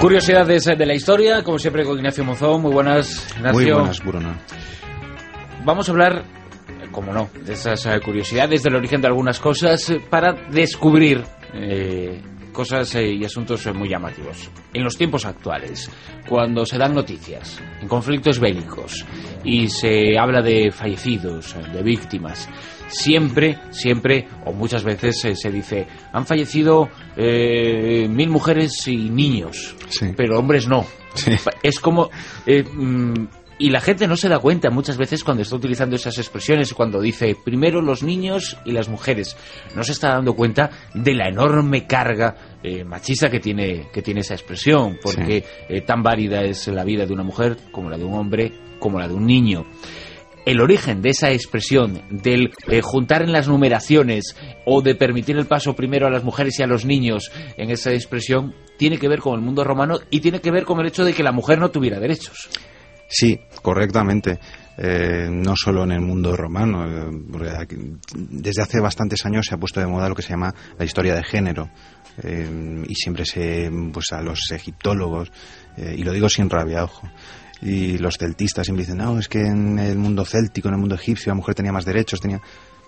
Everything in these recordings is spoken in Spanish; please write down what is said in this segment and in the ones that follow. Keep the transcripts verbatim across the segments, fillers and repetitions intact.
Curiosidades de la historia, como siempre con Ignacio Monzón. Muy buenas, Ignacio. Muy buenas, Bruno. Vamos a hablar, como no, de esas uh, curiosidades, del origen de algunas cosas, para descubrir eh, cosas eh, y asuntos eh, muy llamativos. En los tiempos actuales, cuando se dan noticias en conflictos bélicos y se habla de fallecidos, de víctimas, siempre, siempre, o muchas veces eh, se dice, han fallecido eh, mil mujeres y niños, sí. pero hombres no. Sí. Es como... Eh, mm, y la gente no se da cuenta muchas veces cuando está utilizando esas expresiones, cuando dice primero los niños y las mujeres. No se está dando cuenta de la enorme carga eh, machista que tiene, que tiene esa expresión, porque sí. eh, tan válida es la vida de una mujer como la de un hombre, como la de un niño. El origen de esa expresión, del eh, juntar en las numeraciones o de permitir el paso primero a las mujeres y a los niños en esa expresión, tiene que ver con el mundo romano y tiene que ver con el hecho de que la mujer no tuviera derechos. Sí, correctamente. Eh, no solo en el mundo romano, eh, porque aquí, desde hace bastantes años se ha puesto de moda lo que se llama la historia de género, eh, y siempre se, pues a los egiptólogos, eh, y lo digo sin rabia, ojo, y los celtistas siempre dicen, no, es que en el mundo céltico, en el mundo egipcio, la mujer tenía más derechos, tenía...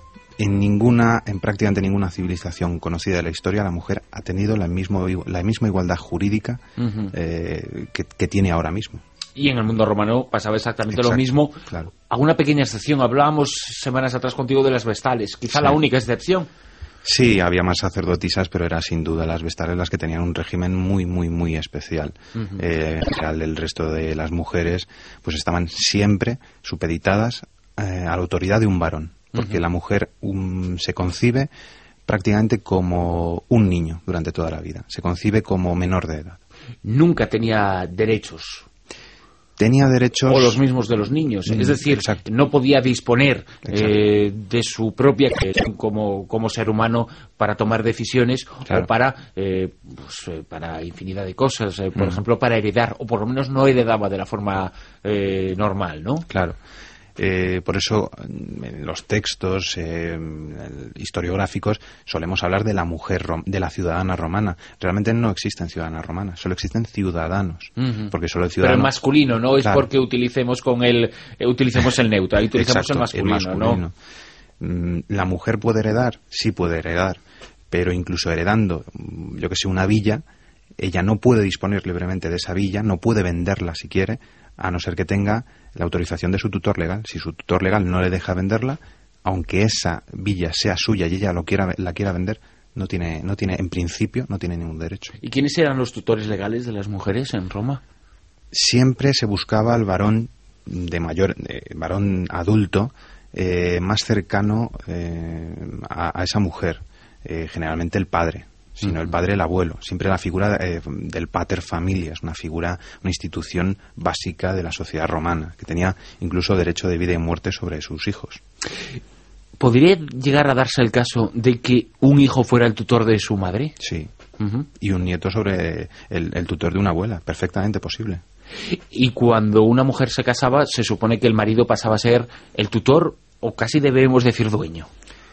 En ninguna, en prácticamente ninguna civilización conocida de la historia, la mujer ha tenido la, mismo, la misma igualdad jurídica uh-huh. eh, que, que tiene ahora mismo. Y en el mundo romano pasaba exactamente Exacto, lo mismo. Claro. Alguna pequeña excepción. Hablábamos semanas atrás contigo de las vestales. Quizá sí. La única excepción. Sí, había más sacerdotisas, pero era sin duda las vestales las que tenían un régimen muy, muy, muy especial. Uh-huh. Eh, el resto de las mujeres pues estaban siempre supeditadas eh, a la autoridad de un varón. Porque uh-huh. la mujer um, se concibe prácticamente como un niño durante toda la vida. Se concibe como menor de edad. Nunca tenía derechos. Tenía derechos... O los mismos de los niños. Es decir, exacto. No podía disponer eh, de su propia como, como ser humano para tomar decisiones, claro. O para, eh, pues, eh, para infinidad de cosas. Eh, por uh-huh. ejemplo, para heredar, o por lo menos no heredaba de la forma eh, normal, ¿no? Claro. Eh, por eso en los textos eh, historiográficos solemos hablar de la mujer, de la ciudadana romana. Realmente no existen ciudadanas romanas, solo existen ciudadanos. Uh-huh. Porque solo el ciudadano... Pero el masculino, no es claro. Porque utilicemos con el eh, utilicemos el neutro, ahí utilizamos Exacto, el masculino, el masculino. ¿No? La mujer puede heredar, sí puede heredar, pero incluso heredando, yo que sé, una villa, ella no puede disponer libremente de esa villa, no puede venderla si quiere, a no ser que tenga la autorización de su tutor legal. Si su tutor legal no le deja venderla, aunque esa villa sea suya y ella lo quiera, la quiera vender, no tiene, no tiene, en principio, no tiene ningún derecho. ¿Y quiénes eran los tutores legales de las mujeres en Roma? Siempre se buscaba al varón de mayor, eh, varón adulto, eh, más cercano eh, a, a esa mujer, eh, generalmente el padre. Sino el padre, el abuelo. Siempre la figura eh, del pater familias, una figura, una institución básica de la sociedad romana, que tenía incluso derecho de vida y muerte sobre sus hijos. ¿Podría llegar a darse el caso de que un hijo fuera el tutor de su madre? Sí. Uh-huh. Y un nieto sobre el, el tutor de una abuela, perfectamente posible. Y cuando una mujer se casaba, se supone que el marido pasaba a ser el tutor, o casi debemos decir dueño.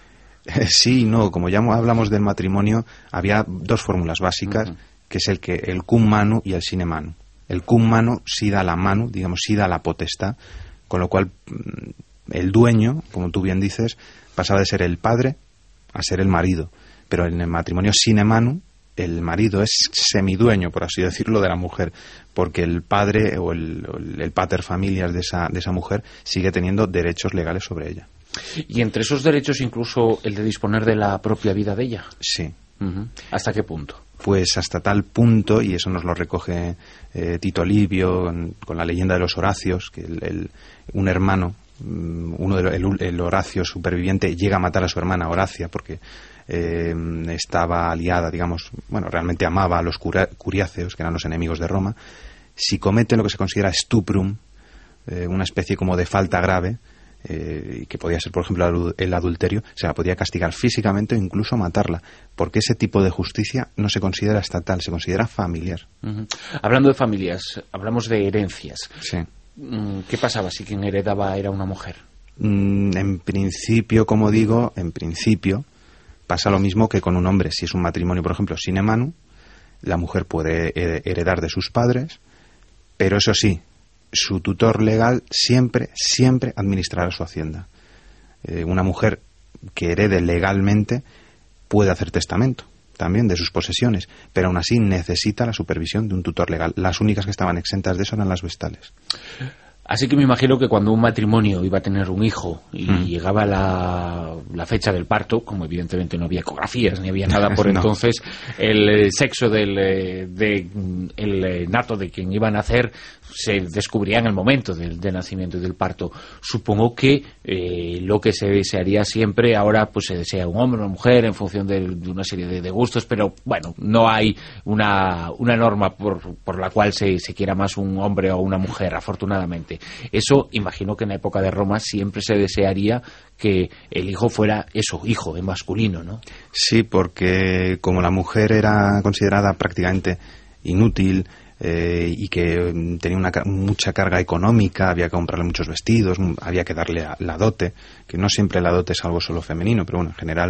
Sí, no, como ya hablamos del matrimonio, había dos fórmulas básicas, uh-huh. que es el que el cum manu y el sine manu. El cum manu sí da la manu, digamos, sí da la potestad, con lo cual el dueño, como tú bien dices, pasaba de ser el padre a ser el marido. Pero en el matrimonio sine manu, el marido es semidueño, por así decirlo, de la mujer, porque el padre o el, el pater familias de esa, de esa mujer sigue teniendo derechos legales sobre ella. Y entre esos derechos incluso el de disponer de la propia vida de ella. Sí. Uh-huh. ¿Hasta qué punto? Pues hasta tal punto, y eso nos lo recoge eh, Tito Livio con, con la leyenda de los Horacios, que el, el, un hermano, uno de los, el, el Horacio superviviente, llega a matar a su hermana Horacia porque eh, estaba aliada, digamos, bueno, realmente amaba a los cura, curiáceos, que eran los enemigos de Roma. Si comete lo que se considera stuprum, eh, una especie como de falta grave, Eh, que podía ser, por ejemplo, el adulterio, se la podía castigar físicamente o incluso matarla, porque ese tipo de justicia no se considera estatal, se considera familiar. Uh-huh. Hablando de familias, hablamos de herencias. Sí. ¿Qué pasaba si quien heredaba era una mujer? Mm, en principio, como digo, en principio pasa lo mismo que con un hombre. Si es un matrimonio, por ejemplo, sine manu, la mujer puede heredar de sus padres, pero eso sí, su tutor legal siempre, siempre administrará su hacienda. Eh, una mujer que herede legalmente puede hacer testamento también de sus posesiones, pero aún así necesita la supervisión de un tutor legal. Las únicas que estaban exentas de eso eran las vestales. Así que me imagino que cuando un matrimonio iba a tener un hijo y mm. llegaba la, la fecha del parto, como evidentemente no había ecografías ni había nada por no. entonces, el sexo del de, el nato de quien iba a nacer se descubría en el momento del, del nacimiento y del parto. Supongo que eh, lo que se desearía siempre, ahora pues se desea un hombre o una mujer en función de, de una serie de, de gustos, pero bueno, no hay una, una norma por, por la cual se, se quiera más un hombre o una mujer, afortunadamente. Eso, imagino que en la época de Roma siempre se desearía que el hijo fuera eso, hijo, en masculino, ¿no? Sí, porque como la mujer era considerada prácticamente inútil, Eh, y que tenía una, mucha carga económica, había que comprarle muchos vestidos, había que darle a, la dote, que no siempre la dote es algo solo femenino, pero bueno, en general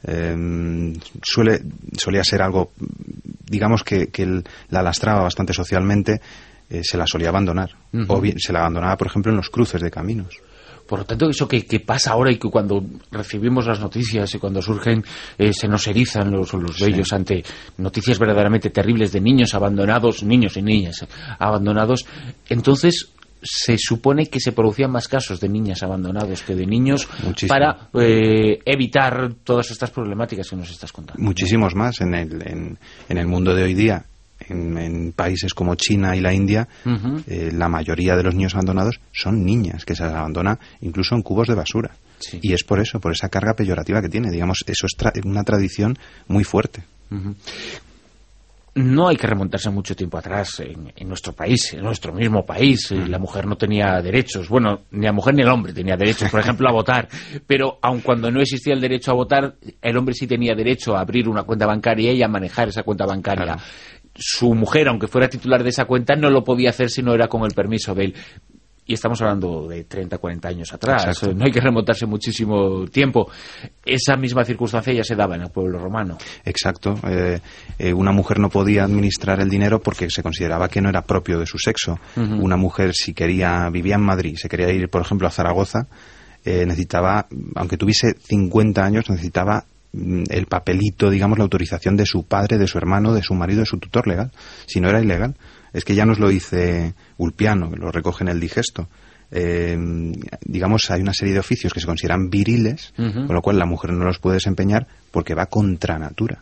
eh, suele, solía ser algo, digamos que, que el, la lastraba bastante socialmente, eh, se la solía abandonar, uh-huh. o bien se la abandonaba, por ejemplo, en los cruces de caminos. Por lo tanto, eso que, que pasa ahora y que cuando recibimos las noticias y cuando surgen, eh, se nos erizan los, los vellos sí. ante noticias verdaderamente terribles de niños abandonados, niños y niñas abandonados, entonces se supone que se producían más casos de niñas abandonados que de niños. Muchísimo. Para eh, evitar todas estas problemáticas que nos estás contando. Muchísimos más en el, en, en el mundo de hoy día. En, en países como China y la India, uh-huh. eh, la mayoría de los niños abandonados son niñas, que se las abandona incluso en cubos de basura. Sí. Y es por eso, por esa carga peyorativa que tiene. Digamos, eso es tra- una tradición muy fuerte. Uh-huh. No hay que remontarse mucho tiempo atrás en, en nuestro país, en nuestro mismo país. Uh-huh. La mujer no tenía derechos. Bueno, ni la mujer ni el hombre tenía derechos, por ejemplo, a votar. Pero aun cuando no existía el derecho a votar, el hombre sí tenía derecho a abrir una cuenta bancaria y a manejar esa cuenta bancaria. Claro. Su mujer, aunque fuera titular de esa cuenta, no lo podía hacer si no era con el permiso de él. Y estamos hablando de treinta, cuarenta años atrás. Exacto. No hay que remontarse muchísimo tiempo. Esa misma circunstancia ya se daba en el pueblo romano. Exacto. Eh, eh, una mujer no podía administrar el dinero porque se consideraba que no era propio de su sexo. Uh-huh. Una mujer, si quería, vivía en Madrid, se quería ir, por ejemplo, a Zaragoza, eh, necesitaba, aunque tuviese cincuenta años, necesitaba el papelito, digamos, la autorización de su padre, de su hermano, de su marido, de su tutor legal. Si no, era ilegal. Es que ya nos lo dice Ulpiano, que lo recoge en el Digesto. Eh, digamos, hay una serie de oficios que se consideran viriles, uh-huh. con lo cual la mujer no los puede desempeñar porque va contra natura.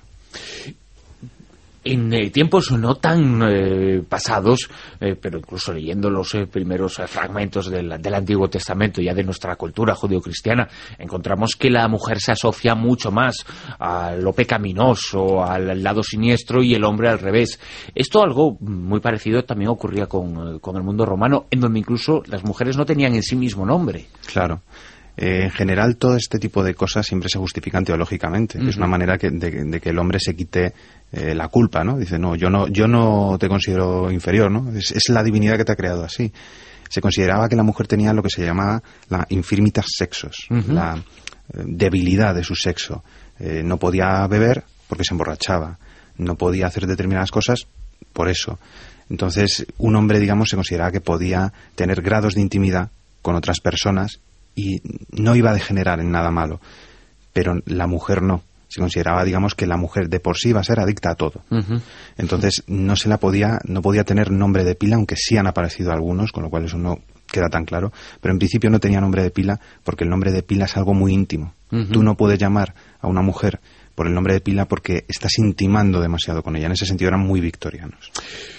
En eh, tiempos no tan eh, pasados, eh, pero incluso leyendo los eh, primeros eh, fragmentos del, del Antiguo Testamento, ya de nuestra cultura judeocristiana, encontramos que la mujer se asocia mucho más a lo pecaminoso, al, al lado siniestro, y el hombre al revés. Esto, algo muy parecido, también ocurría con, con el mundo romano, en donde incluso las mujeres no tenían en sí mismo nombre. Claro. Eh, en general, todo este tipo de cosas siempre se justifican teológicamente. Uh-huh. Es una manera que, de, de que el hombre se quite eh, la culpa, ¿no? Dice, no, yo no yo no te considero inferior, ¿no? Es, es la divinidad que te ha creado así. Se consideraba que la mujer tenía lo que se llamaba la infirmitas sexos, uh-huh. la eh, debilidad de su sexo. Eh, no podía beber porque se emborrachaba. No podía hacer determinadas cosas por eso. Entonces, un hombre, digamos, se consideraba que podía tener grados de intimidad con otras personas y no iba a degenerar en nada malo, pero la mujer no. Se consideraba, digamos, que la mujer de por sí iba a ser adicta a todo. Uh-huh. Entonces no se la podía, no podía tener nombre de pila, aunque sí han aparecido algunos, con lo cual eso no queda tan claro, pero en principio no tenía nombre de pila porque el nombre de pila es algo muy íntimo. Uh-huh. Tú no puedes llamar a una mujer por el nombre de pila porque estás intimando demasiado con ella. En ese sentido eran muy victorianos.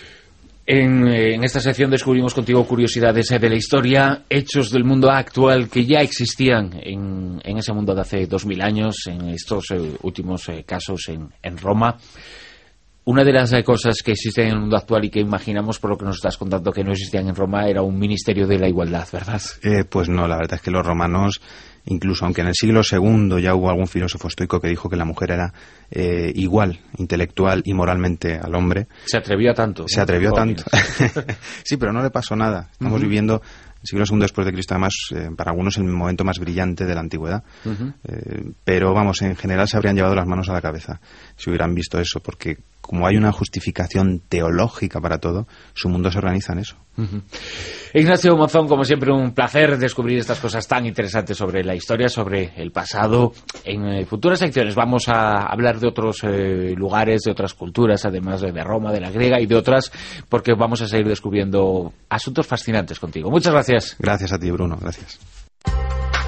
En, en esta sección descubrimos contigo curiosidades de la historia, hechos del mundo actual que ya existían en, en ese mundo de hace dos mil años, en estos eh, últimos eh, casos en, en Roma. Una de las eh, cosas que existen en el mundo actual y que imaginamos por lo que nos estás contando que no existían en Roma era un ministerio de la igualdad, ¿verdad? Eh, pues no, la verdad es que los romanos, incluso aunque en el siglo segundo ya hubo algún filósofo estoico que dijo que la mujer era eh, igual, intelectual y moralmente al hombre. Se atrevió tanto. Se atrevió tanto. Sí, pero no le pasó nada. Estamos uh-huh. viviendo el siglo segundo después de Cristo, además, eh, para algunos el momento más brillante de la antigüedad. Uh-huh. Eh, pero, vamos, en general se habrían llevado las manos a la cabeza si hubieran visto eso, porque como hay una justificación teológica para todo, su mundo se organiza en eso. Uh-huh. Ignacio Monzón, como siempre, un placer descubrir estas cosas tan interesantes sobre la historia, sobre el pasado. En eh, futuras secciones vamos a hablar de otros eh, lugares, de otras culturas, además de Roma, de la griega y de otras, porque vamos a seguir descubriendo asuntos fascinantes contigo. Muchas gracias. Gracias a ti, Bruno. Gracias.